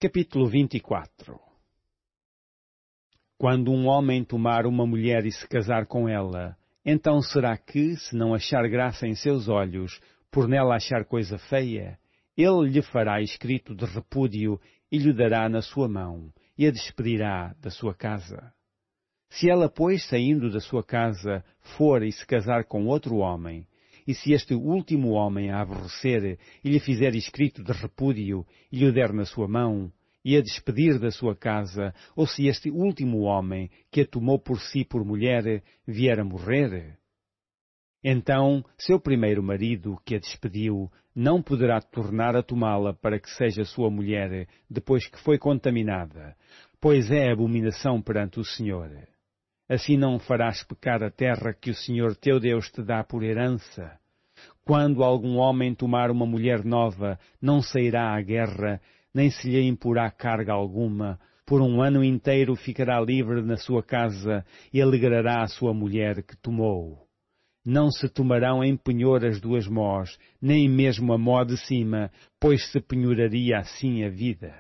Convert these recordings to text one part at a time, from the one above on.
Capítulo 24. Quando um homem tomar uma mulher e se casar com ela, então será que, se não achar graça em seus olhos, por nela achar coisa feia, ele lhe fará escrito de repúdio e lhe dará na sua mão, e a despedirá da sua casa. Se ela, pois, saindo da sua casa, for e se casar com outro homem, e se este último homem a aborrecer e lhe fizer escrito de repúdio e lhe der na sua mão, e a despedir da sua casa, ou se este último homem, que a tomou por si por mulher, vier a morrer, então seu primeiro marido, que a despediu, não poderá tornar a tomá-la para que seja sua mulher, depois que foi contaminada, pois é abominação perante o Senhor. Assim não farás pecar a terra que o Senhor teu Deus te dá por herança. Quando algum homem tomar uma mulher nova, não sairá à guerra, nem se lhe imporá carga alguma. Por um ano inteiro ficará livre na sua casa e alegrará a sua mulher que tomou. Não se tomarão em penhor as duas mós, nem mesmo a mó de cima, pois se penhoraria assim a vida.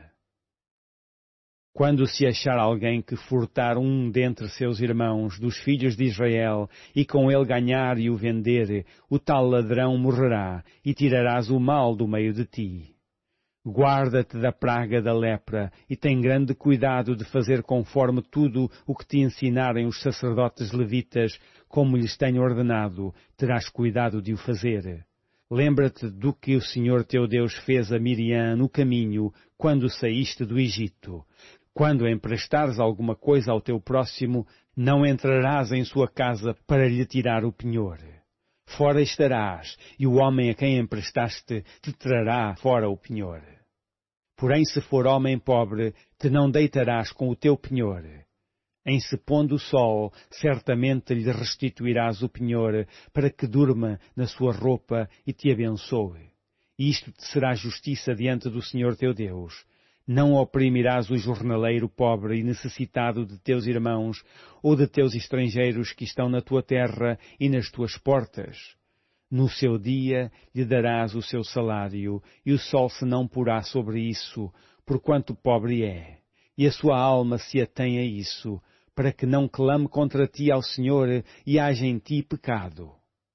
Quando se achar alguém que furtar um dentre seus irmãos, dos filhos de Israel, e com ele ganhar e o vender, o tal ladrão morrerá, e tirarás o mal do meio de ti. Guarda-te da praga da lepra, e tem grande cuidado de fazer conforme tudo o que te ensinarem os sacerdotes levitas, como lhes tenho ordenado, terás cuidado de o fazer. Lembra-te do que o Senhor teu Deus fez a Miriam no caminho, quando saíste do Egito. Quando emprestares alguma coisa ao teu próximo, não entrarás em sua casa para lhe tirar o penhor. Fora estarás, e o homem a quem emprestaste te trará fora o penhor. Porém, se for homem pobre, te não deitarás com o teu penhor. Em se pondo o sol, certamente lhe restituirás o penhor, para que durma na sua roupa e te abençoe. E isto te será justiça diante do Senhor teu Deus. Não oprimirás o jornaleiro pobre e necessitado de teus irmãos, ou de teus estrangeiros que estão na tua terra e nas tuas portas. No seu dia lhe darás o seu salário, e o sol se não porá sobre isso, porquanto pobre é, e a sua alma se atém a isso, para que não clame contra ti ao Senhor e haja em ti pecado.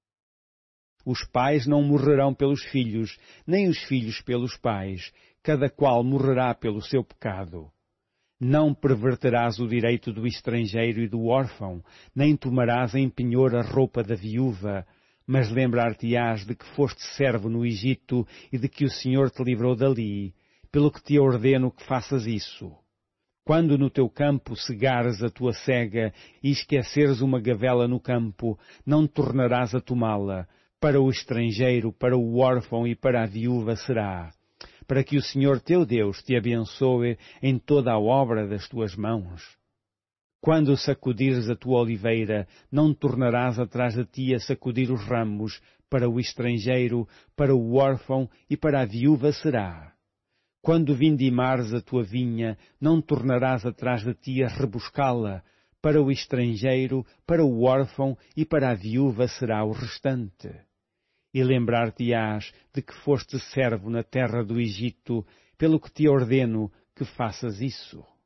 Os pais não morrerão pelos filhos, nem os filhos pelos pais, cada qual morrerá pelo seu pecado. Não perverterás o direito do estrangeiro e do órfão, nem tomarás em penhor a roupa da viúva, mas lembrar-te-ás de que foste servo no Egito e de que o Senhor te livrou dali, pelo que te ordeno que faças isso. Quando no teu campo cegares a tua cega e esqueceres uma gavela no campo, não tornarás a tomá-la. Para o estrangeiro, para o órfão e para a viúva será, para que o Senhor teu Deus te abençoe em toda a obra das tuas mãos. Quando sacudires a tua oliveira, não tornarás atrás de ti a sacudir os ramos, para o estrangeiro, para o órfão e para a viúva será. Quando vindimares a tua vinha, não tornarás atrás de ti a rebuscá-la, para o estrangeiro, para o órfão e para a viúva será o restante. E lembrar-te-ás de que foste servo na terra do Egito, pelo que te ordeno que faças isso.